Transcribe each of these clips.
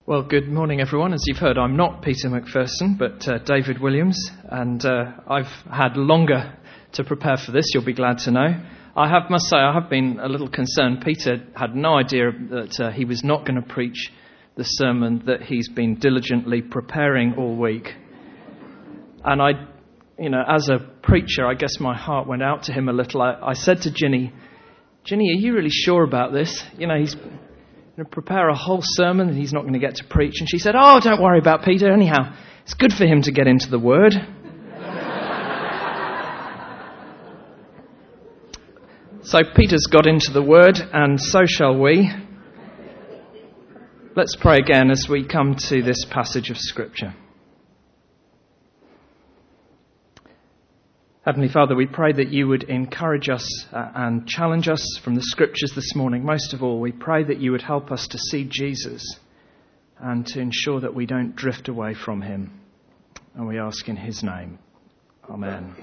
Well, good morning, everyone. As you've heard, I'm not Peter McPherson, but David Williams, and I've had longer to prepare for this, you'll be glad to know. Must say, I have been a little concerned. Peter had no idea that he was not going to preach the sermon that he's been diligently preparing all week. And as a preacher, I guess my heart went out to him a little. I said to Ginny, are you really sure about this? He's going to prepare a whole sermon that he's not going to get to preach. And she said, oh, don't worry about Peter. Anyhow, it's good for him to get into the Word. So Peter's got into the Word, and so shall we. Let's pray again as we come to this passage of Scripture. Heavenly Father, we pray that you would encourage us and challenge us from the Scriptures this morning. Most of all, we pray that you would help us to see Jesus and to ensure that we don't drift away from him. And we ask in his name. Amen.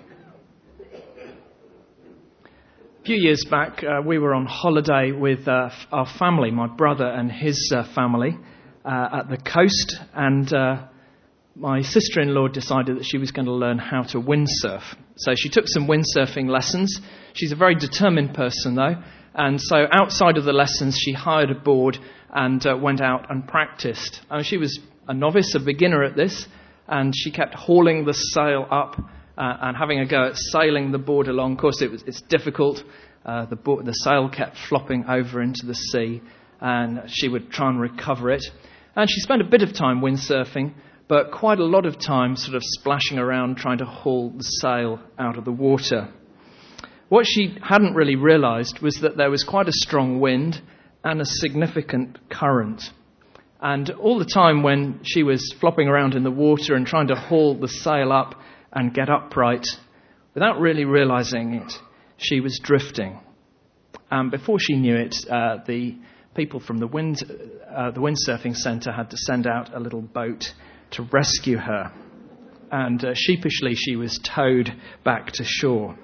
A few years back, we were on holiday with our family, my brother and his family, at the coast, and my sister-in-law decided that she was going to learn how to windsurf. So she took some windsurfing lessons. She's a very determined person, though. And so outside of the lessons, she hired a board and went out and practiced. She was a novice, a beginner at this, and she kept hauling the sail up and having a go at sailing the board along. Of course, it's difficult. The sail kept flopping over into the sea, and she would try and recover it. And she spent a bit of time windsurfing, but quite a lot of time sort of splashing around trying to haul the sail out of the water. What she hadn't really realised was that there was quite a strong wind and a significant current. And all the time when she was flopping around in the water and trying to haul the sail up and get upright, without really realising it, she was drifting. And before she knew it, the people from the windsurfing centre had to send out a little boat to rescue her, and sheepishly she was towed back to shore.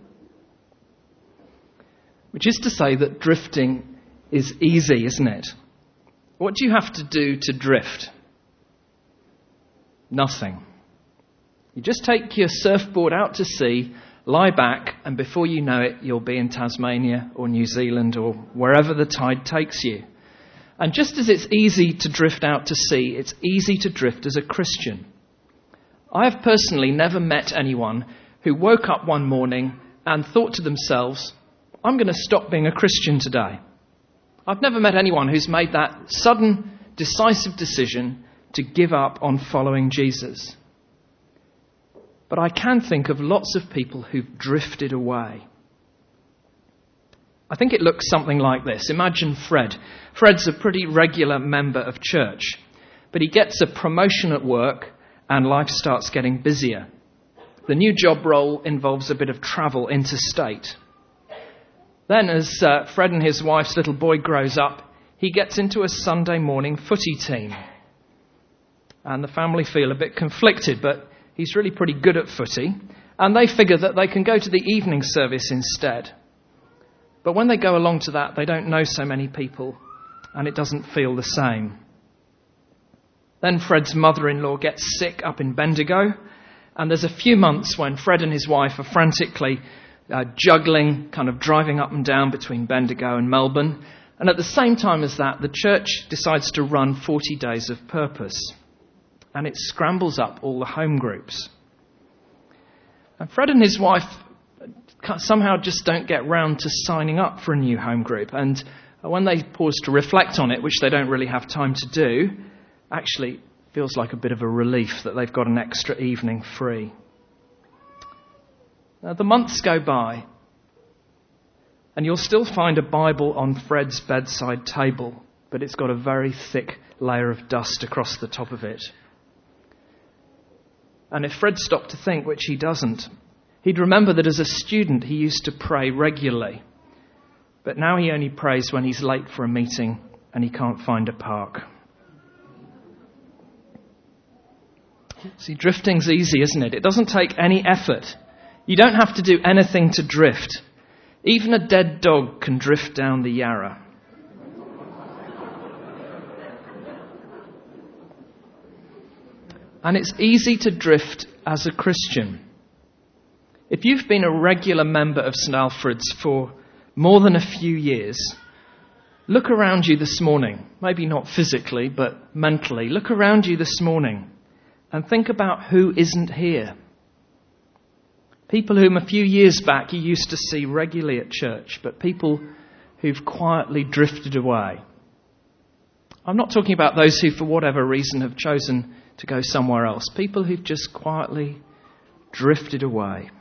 Which is to say that drifting is easy, isn't it? What do you have to do to drift? Nothing. You just take your surfboard out to sea, lie back, and before you know it, you'll be in Tasmania or New Zealand or wherever the tide takes you. And just as it's easy to drift out to sea, it's easy to drift as a Christian. I have personally never met anyone who woke up one morning and thought to themselves, I'm going to stop being a Christian today. I've never met anyone who's made that sudden, decisive decision to give up on following Jesus. But I can think of lots of people who've drifted away. I think it looks something like this. Imagine Fred. Fred's a pretty regular member of church, but he gets a promotion at work and life starts getting busier. The new job role involves a bit of travel interstate. Then as Fred and his wife's little boy grows up, he gets into a Sunday morning footy team. And the family feel a bit conflicted, but he's really pretty good at footy, and they figure that they can go to the evening service instead. But when they go along to that, they don't know so many people, and it doesn't feel the same. Then Fred's mother-in-law gets sick up in Bendigo, and there's a few months when Fred and his wife are frantically juggling, kind of driving up and down between Bendigo and Melbourne. And at the same time as that, the church decides to run 40 days of purpose, and it scrambles up all the home groups. And Fred and his wife somehow just don't get round to signing up for a new home group. And when they pause to reflect on it, which they don't really have time to do, actually feels like a bit of a relief that they've got an extra evening free. Now, the months go by, and you'll still find a Bible on Fred's bedside table, but it's got a very thick layer of dust across the top of it. And if Fred stopped to think, which he doesn't, he'd remember that as a student he used to pray regularly. But now he only prays when he's late for a meeting and he can't find a park. See, drifting's easy, isn't it? It doesn't take any effort. You don't have to do anything to drift. Even a dead dog can drift down the Yarra. And it's easy to drift as a Christian. If you've been a regular member of St Alfred's for more than a few years, look around you this morning. Maybe not physically, but mentally. Look around you this morning and think about who isn't here. People whom a few years back you used to see regularly at church, but people who've quietly drifted away. I'm not talking about those who, for whatever reason, have chosen to go somewhere else. People who've just quietly drifted away.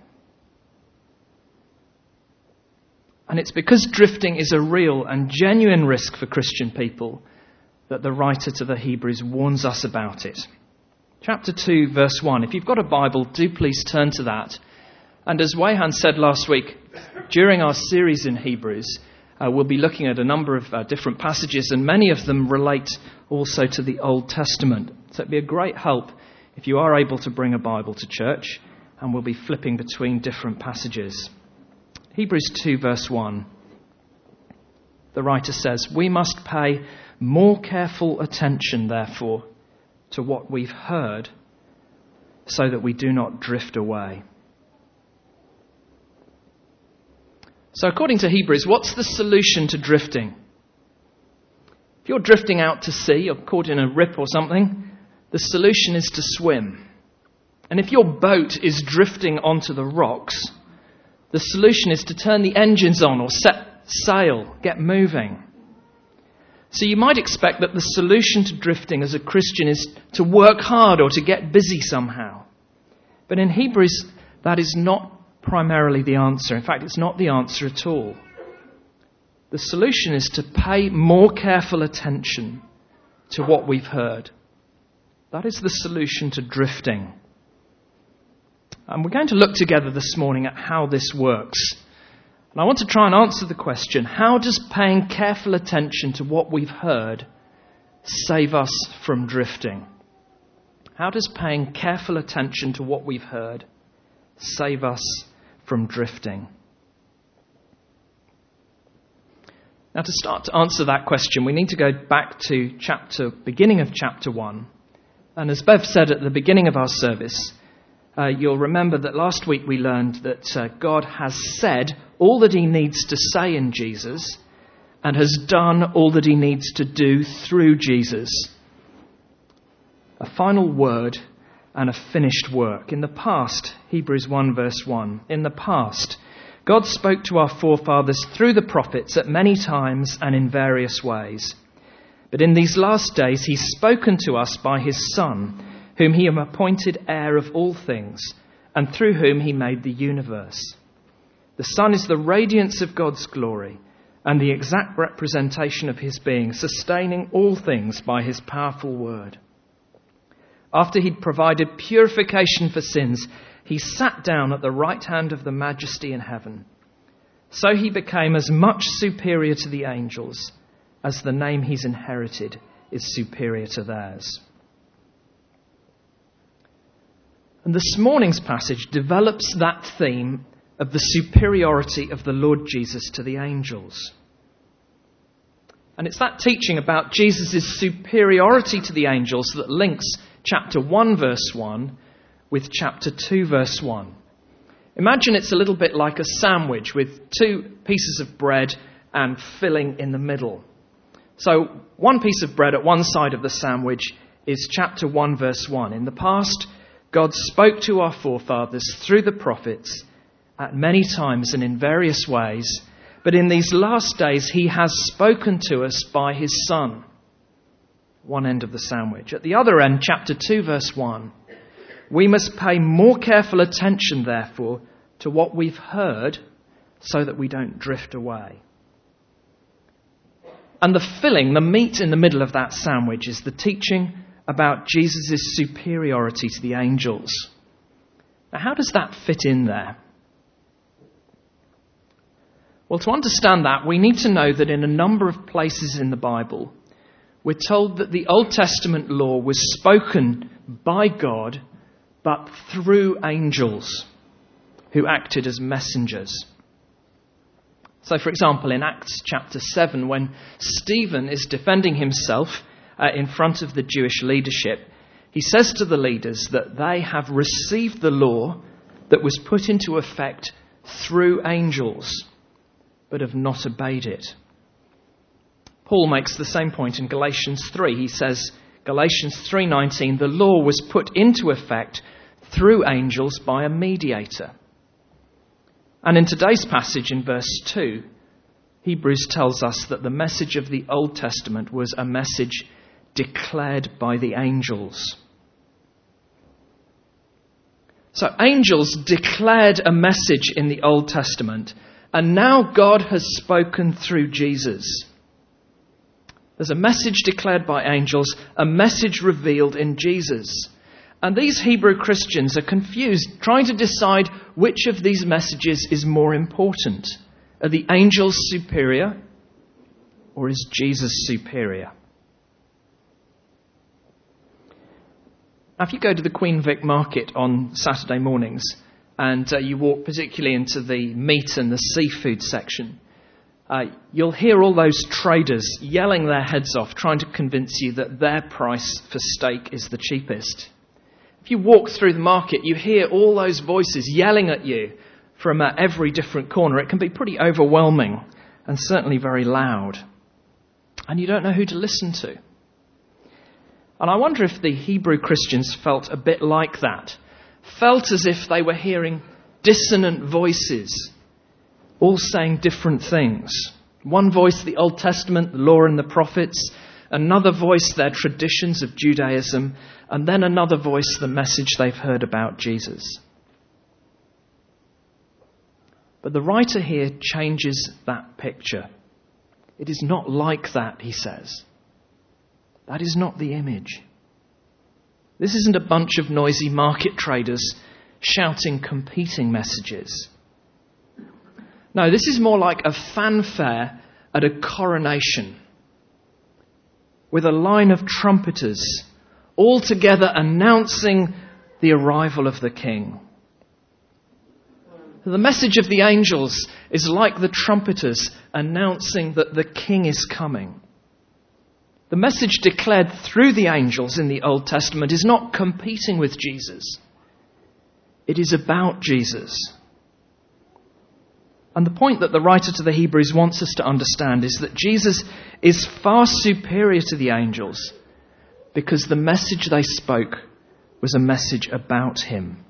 And it's because drifting is a real and genuine risk for Christian people that the writer to the Hebrews warns us about it. Chapter 2, verse 1. If you've got a Bible, do please turn to that. And as Wayhan said last week, during our series in Hebrews, we'll be looking at a number of different passages, and many of them relate also to the Old Testament. So it'd be a great help if you are able to bring a Bible to church, and we'll be flipping between different passages. Hebrews 2, verse 1. The writer says, "We must pay more careful attention, therefore, to what we've heard, so that we do not drift away." So according to Hebrews, what's the solution to drifting? If you're drifting out to sea or caught in a rip or something, the solution is to swim. And if your boat is drifting onto the rocks, the solution is to turn the engines on or set sail, get moving. So you might expect that the solution to drifting as a Christian is to work hard or to get busy somehow. But in Hebrews, that is not primarily the answer. In fact, it's not the answer at all. The solution is to pay more careful attention to what we've heard. That is the solution to drifting. And we're going to look together this morning at how this works. And I want to try and answer the question, how does paying careful attention to what we've heard save us from drifting? How does paying careful attention to what we've heard save us from drifting? Now, to start to answer that question, we need to go back to beginning of chapter 1. And as Bev said at the beginning of our service, you'll remember that last week we learned that God has said all that he needs to say in Jesus and has done all that he needs to do through Jesus. A final word and a finished work. In the past, Hebrews 1 verse 1, in the past, God spoke to our forefathers through the prophets at many times and in various ways. But in these last days, he's spoken to us by his Son, whom he appointed heir of all things, and through whom he made the universe. The Son is the radiance of God's glory and the exact representation of his being, sustaining all things by his powerful word. After he'd provided purification for sins, he sat down at the right hand of the Majesty in heaven. So he became as much superior to the angels as the name he's inherited is superior to theirs. And this morning's passage develops that theme of the superiority of the Lord Jesus to the angels. And it's that teaching about Jesus' superiority to the angels that links chapter 1 verse 1 with chapter 2 verse 1. Imagine it's a little bit like a sandwich with two pieces of bread and filling in the middle. So one piece of bread at one side of the sandwich is chapter 1 verse 1. In the past, God spoke to our forefathers through the prophets at many times and in various ways, but in these last days he has spoken to us by his Son. One end of the sandwich. At the other end, chapter 2 verse 1, we must pay more careful attention, therefore, to what we've heard so that we don't drift away. And the filling, the meat in the middle of that sandwich, is the teaching about Jesus' superiority to the angels. Now, how does that fit in there? Well, to understand that, we need to know that in a number of places in the Bible, we're told that the Old Testament law was spoken by God, but through angels who acted as messengers. So, for example, in Acts chapter 7, when Stephen is defending himself in front of the Jewish leadership, He says to the leaders that they have received the law that was put into effect through angels, but have not obeyed it. Paul makes the same point in Galatians 3. He says, Galatians 3:19, the law was put into effect through angels by a mediator. And in today's passage in verse 2, Hebrews tells us that the message of the Old Testament was a message declared by the angels. So angels declared a message in the Old Testament, and now God has spoken through Jesus. There's a message declared by angels, a message revealed in Jesus. And these Hebrew Christians are confused, trying to decide which of these messages is more important. Are the angels superior, or is Jesus superior? Now, if you go to the Queen Vic Market on Saturday mornings and you walk particularly into the meat and the seafood section, you'll hear all those traders yelling their heads off, trying to convince you that their price for steak is the cheapest. If you walk through the market, you hear all those voices yelling at you from every different corner. It can be pretty overwhelming and certainly very loud. And you don't know who to listen to. And I wonder if the Hebrew Christians felt a bit like that. Felt as if they were hearing dissonant voices, all saying different things. One voice, the Old Testament, the law and the prophets. Another voice, their traditions of Judaism. And then another voice, the message they've heard about Jesus. But the writer here changes that picture. It is not like that, he says. That is not the image. This isn't a bunch of noisy market traders shouting competing messages. No, this is more like a fanfare at a coronation, with a line of trumpeters all together announcing the arrival of the king. The message of the angels is like the trumpeters announcing that the king is coming. The message declared through the angels in the Old Testament is not competing with Jesus. It is about Jesus. And the point that the writer to the Hebrews wants us to understand is that Jesus is far superior to the angels because the message they spoke was a message about him.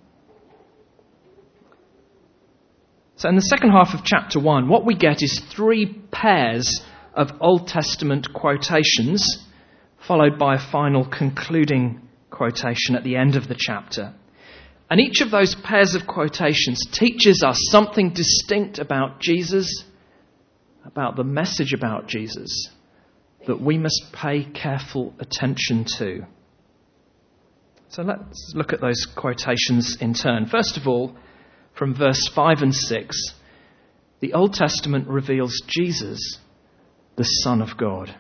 So in the second half of chapter 1, what we get is 3 pairs of Old Testament quotations, followed by a final concluding quotation at the end of the chapter. And each of those pairs of quotations teaches us something distinct about Jesus, about the message about Jesus, that we must pay careful attention to. So let's look at those quotations in turn. First of all, from verse 5 and 6, the Old Testament reveals Jesus, the Son of God.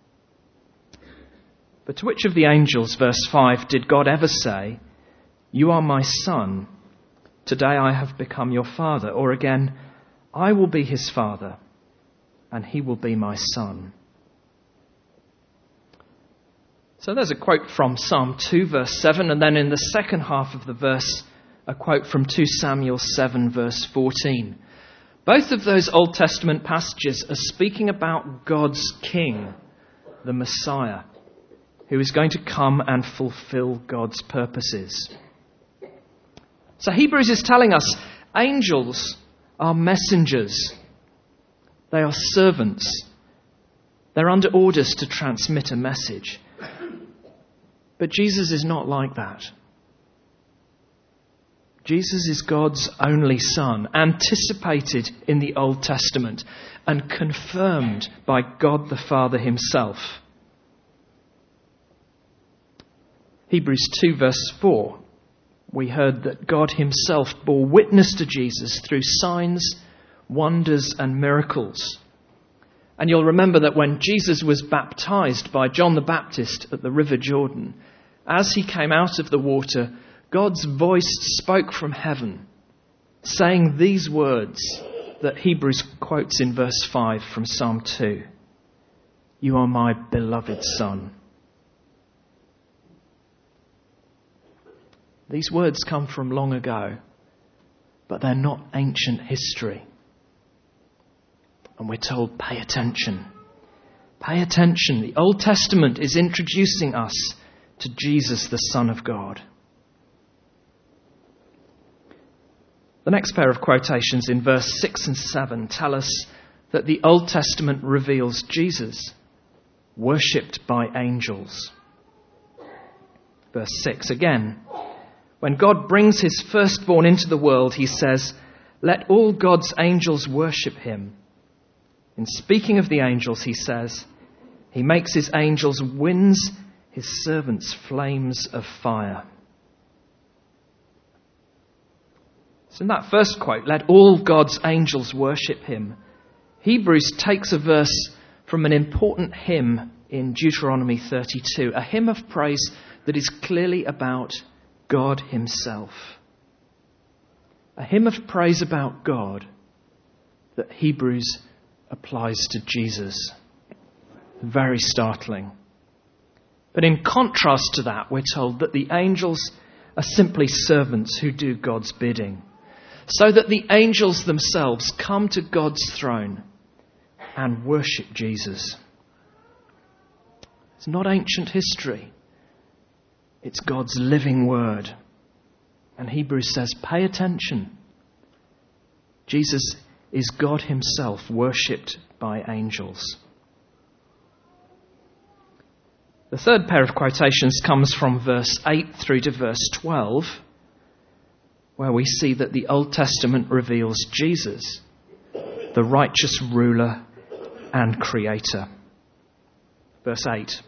But to which of the angels, verse 5, did God ever say, "You are my son, today I have become your father"? Or again, "I will be his father, and he will be my son"? So there's a quote from Psalm 2, verse 7, and then in the second half of the verse, a quote from 2 Samuel 7, verse 14. Both of those Old Testament passages are speaking about God's King, the Messiah, who is going to come and fulfill God's purposes. So Hebrews is telling us angels are messengers. They are servants. They're under orders to transmit a message. But Jesus is not like that. Jesus is God's only Son, anticipated in the Old Testament and confirmed by God the Father himself. Hebrews 2 verse 4, we heard that God himself bore witness to Jesus through signs, wonders and miracles. And you'll remember that when Jesus was baptized by John the Baptist at the River Jordan, as he came out of the water, God's voice spoke from heaven, saying these words that Hebrews quotes in verse 5 from Psalm 2. "You are my beloved Son." These words come from long ago, but they're not ancient history. And we're told, pay attention. Pay attention. The Old Testament is introducing us to Jesus, the Son of God. The next pair of quotations in verse 6 and 7 tell us that the Old Testament reveals Jesus, worshipped by angels. Verse 6 again. When God brings his firstborn into the world, he says, "Let all God's angels worship him." In speaking of the angels, he says, "He makes his angels winds, his servants flames of fire." So in that first quote, "Let all God's angels worship him," Hebrews takes a verse from an important hymn in Deuteronomy 32, a hymn of praise that is clearly about God himself. A hymn of praise about God that Hebrews applies to Jesus. Very startling. But in contrast to that, we're told that the angels are simply servants who do God's bidding. So that the angels themselves come to God's throne and worship Jesus. It's not ancient history. It's God's living word. And Hebrews says, pay attention. Jesus is God himself, worshipped by angels. The third pair of quotations comes from verse 8 through to verse 12, where we see that the Old Testament reveals Jesus, the righteous ruler and creator. Verse 8.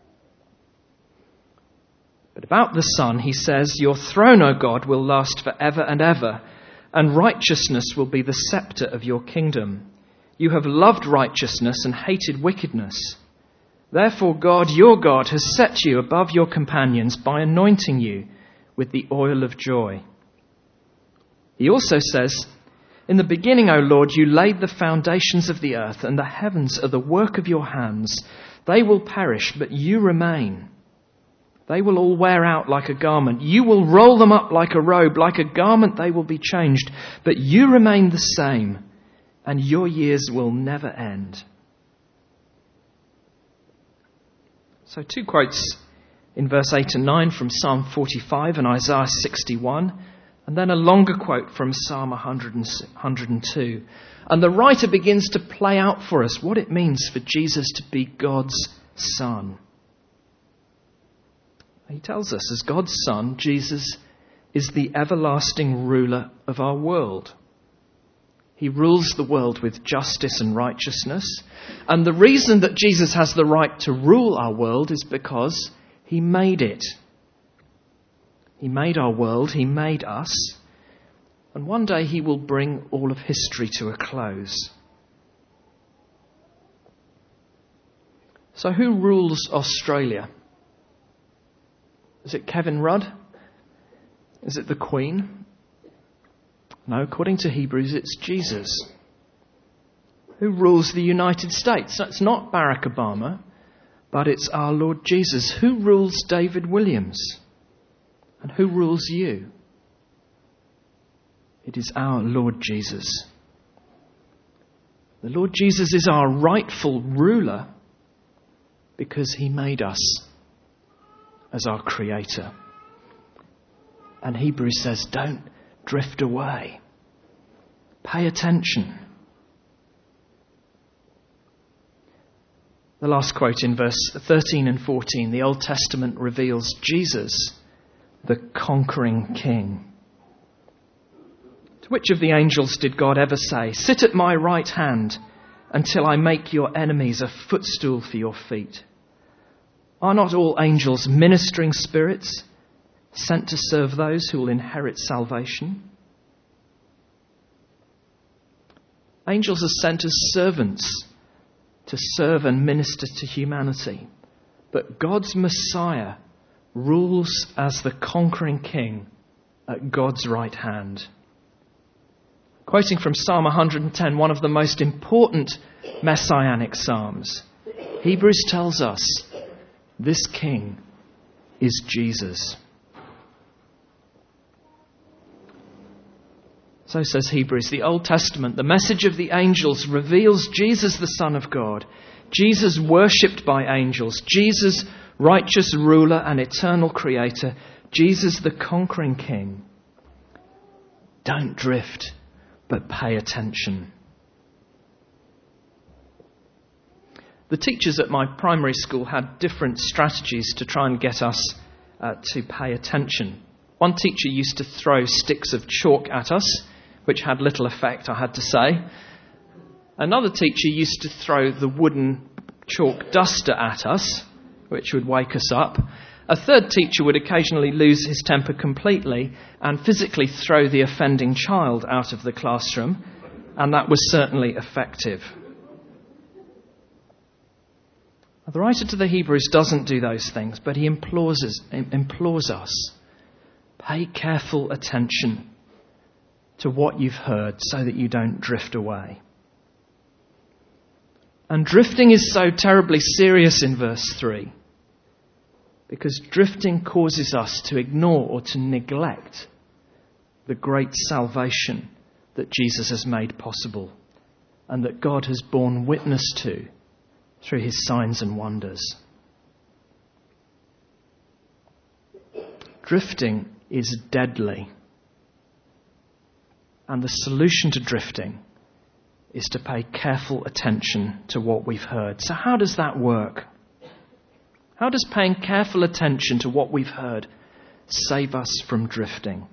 But about the Son, he says, "Your throne, O God, will last forever and ever, and righteousness will be the scepter of your kingdom. You have loved righteousness and hated wickedness. Therefore God, your God, has set you above your companions by anointing you with the oil of joy." He also says, "In the beginning, O Lord, you laid the foundations of the earth, and the heavens are the work of your hands. They will perish, but you remain. They will all wear out like a garment. You will roll them up like a robe. Like a garment they will be changed. But you remain the same, and your years will never end." So 2 quotes in verse 8 and 9 from Psalm 45 and Isaiah 61, and then a longer quote from Psalm 102. And the writer begins to play out for us what it means for Jesus to be God's Son. He tells us, as God's Son, Jesus is the everlasting ruler of our world. He rules the world with justice and righteousness. And the reason that Jesus has the right to rule our world is because he made it. He made our world, he made us. And one day he will bring all of history to a close. So who rules Australia? Is it Kevin Rudd? Is it the Queen? No, according to Hebrews, it's Jesus. Who rules the United States? It's not Barack Obama, but it's our Lord Jesus. Who rules David Williams? And who rules you? It is our Lord Jesus. The Lord Jesus is our rightful ruler because he made us as our creator. And Hebrews says, don't drift away. Pay attention. The last quote in verse 13 and 14, the Old Testament reveals Jesus, the conquering king. To which of the angels did God ever say, "Sit at my right hand until I make your enemies a footstool for your feet"? Are not all angels ministering spirits sent to serve those who will inherit salvation? Angels are sent as servants to serve and minister to humanity. But God's Messiah rules as the conquering king at God's right hand. Quoting from Psalm 110, one of the most important messianic psalms, Hebrews tells us this king is Jesus. So says Hebrews, the Old Testament, the message of the angels reveals Jesus, the Son of God, Jesus worshipped by angels, Jesus, righteous ruler and eternal creator, Jesus, the conquering King. Don't drift, but pay attention. The teachers at my primary school had different strategies to try and get us to pay attention. One teacher used to throw sticks of chalk at us, which had little effect, I had to say. Another teacher used to throw the wooden chalk duster at us, which would wake us up. A third teacher would occasionally lose his temper completely and physically throw the offending child out of the classroom, and that was certainly effective. The writer to the Hebrews doesn't do those things, but he implores us, pay careful attention to what you've heard so that you don't drift away. And drifting is so terribly serious in verse 3, because drifting causes us to ignore or to neglect the great salvation that Jesus has made possible and that God has borne witness to through his signs and wonders. Drifting is deadly. And the solution to drifting is to pay careful attention to what we've heard. So how does that work? How does paying careful attention to what we've heard save us from drifting?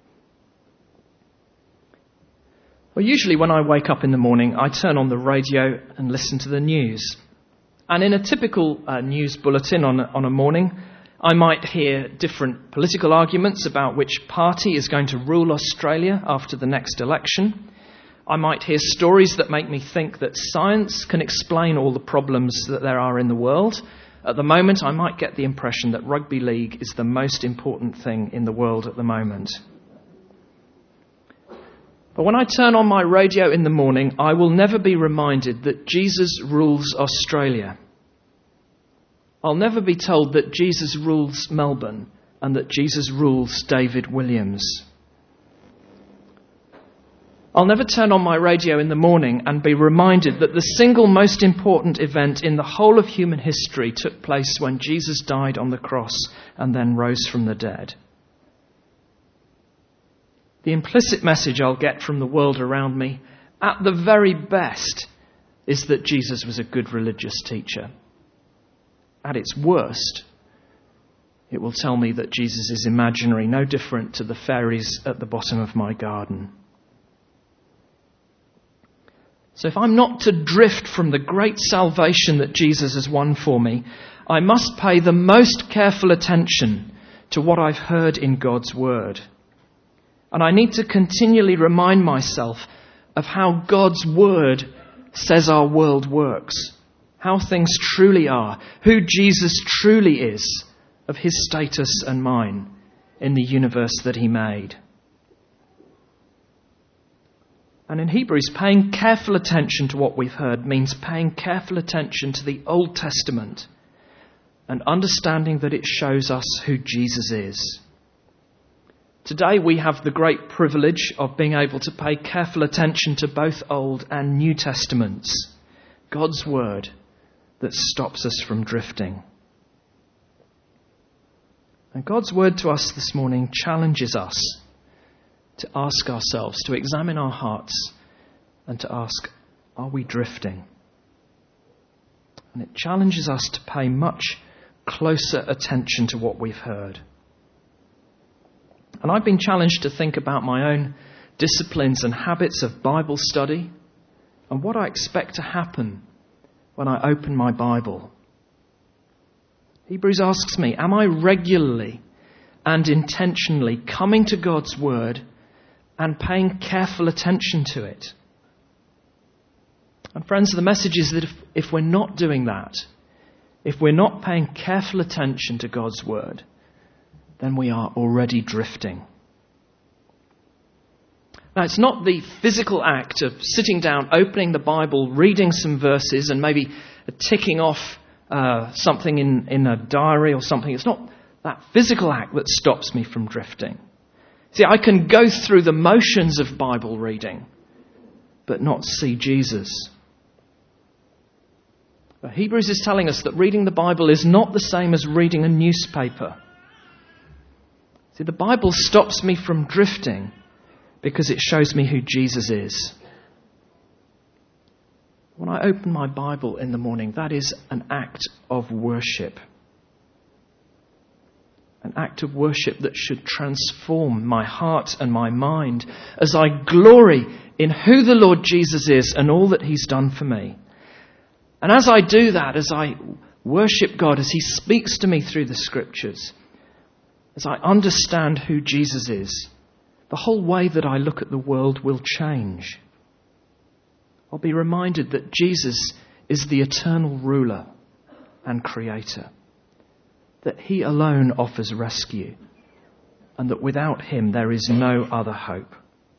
Well, usually when I wake up in the morning, I turn on the radio and listen to the news. And in a typical news bulletin on a morning, I might hear different political arguments about which party is going to rule Australia after the next election. I might hear stories that make me think that science can explain all the problems that there are in the world. At the moment, I might get the impression that rugby league is the most important thing in the world at the moment. But when I turn on my radio in the morning, I will never be reminded that Jesus rules Australia. I'll never be told that Jesus rules Melbourne and that Jesus rules David Williams. I'll never turn on my radio in the morning and be reminded that the single most important event in the whole of human history took place when Jesus died on the cross and then rose from the dead. The implicit message I'll get from the world around me, at the very best, is that Jesus was a good religious teacher. At its worst, it will tell me that Jesus is imaginary, no different to the fairies at the bottom of my garden. So if I'm not to drift from the great salvation that Jesus has won for me, I must pay the most careful attention to what I've heard in God's word. And I need to continually remind myself of how God's word says our world works, how things truly are, who Jesus truly is, of his status and mine in the universe that he made. And in Hebrews, paying careful attention to what we've heard means paying careful attention to the Old Testament and understanding that it shows us who Jesus is. Today we have the great privilege of being able to pay careful attention to both Old and New Testaments, God's word that stops us from drifting. And God's word to us this morning challenges us to ask ourselves, to examine our hearts and to ask, are we drifting? And it challenges us to pay much closer attention to what we've heard. And I've been challenged to think about my own disciplines and habits of Bible study and what I expect to happen when I open my Bible. Hebrews asks me, am I regularly and intentionally coming to God's word and paying careful attention to it? And friends, the message is that if we're not doing that, if we're not paying careful attention to God's word, then we are already drifting. Now, it's not the physical act of sitting down, opening the Bible, reading some verses and maybe ticking off something in a diary or something. It's not that physical act that stops me from drifting. See, I can go through the motions of Bible reading, but not see Jesus. But Hebrews is telling us that reading the Bible is not the same as reading a newspaper. See, the Bible stops me from drifting because it shows me who Jesus is. When I open my Bible in the morning, that is an act of worship. An act of worship that should transform my heart and my mind as I glory in who the Lord Jesus is and all that he's done for me. And as I do that, as I worship God, as he speaks to me through the scriptures, as I understand who Jesus is, the whole way that I look at the world will change. I'll be reminded that Jesus is the eternal ruler and creator, that he alone offers rescue, and that without him there is no other hope.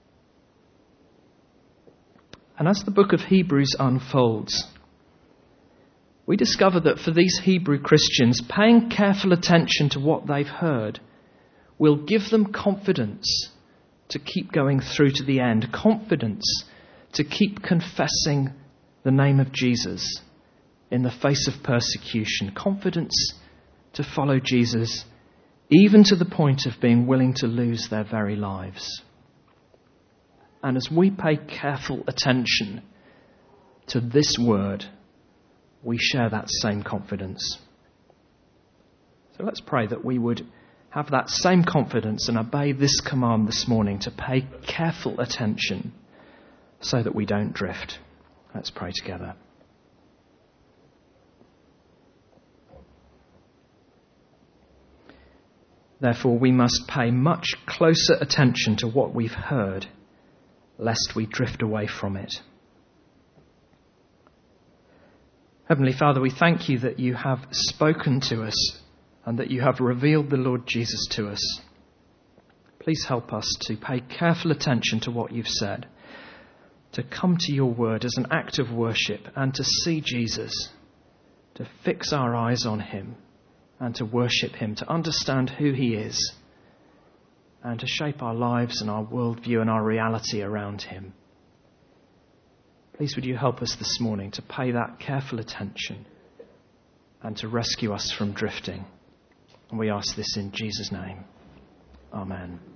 And as the book of Hebrews unfolds, we discover that for these Hebrew Christians, paying careful attention to what they've heard will give them confidence to keep going through to the end, confidence to keep confessing the name of Jesus in the face of persecution, confidence to follow Jesus even to the point of being willing to lose their very lives. And as we pay careful attention to this word, we share that same confidence. So let's pray that we would have that same confidence and obey this command this morning to pay careful attention so that we don't drift. Let's pray together. Therefore, we must pay much closer attention to what we've heard, lest we drift away from it. Heavenly Father, we thank you that you have spoken to us and that you have revealed the Lord Jesus to us. Please help us to pay careful attention to what you've said, to come to your word as an act of worship and to see Jesus, to fix our eyes on him and to worship him, to understand who he is and to shape our lives and our worldview and our reality around him. Please would you help us this morning to pay that careful attention and to rescue us from drifting. And we ask this in Jesus' name. Amen.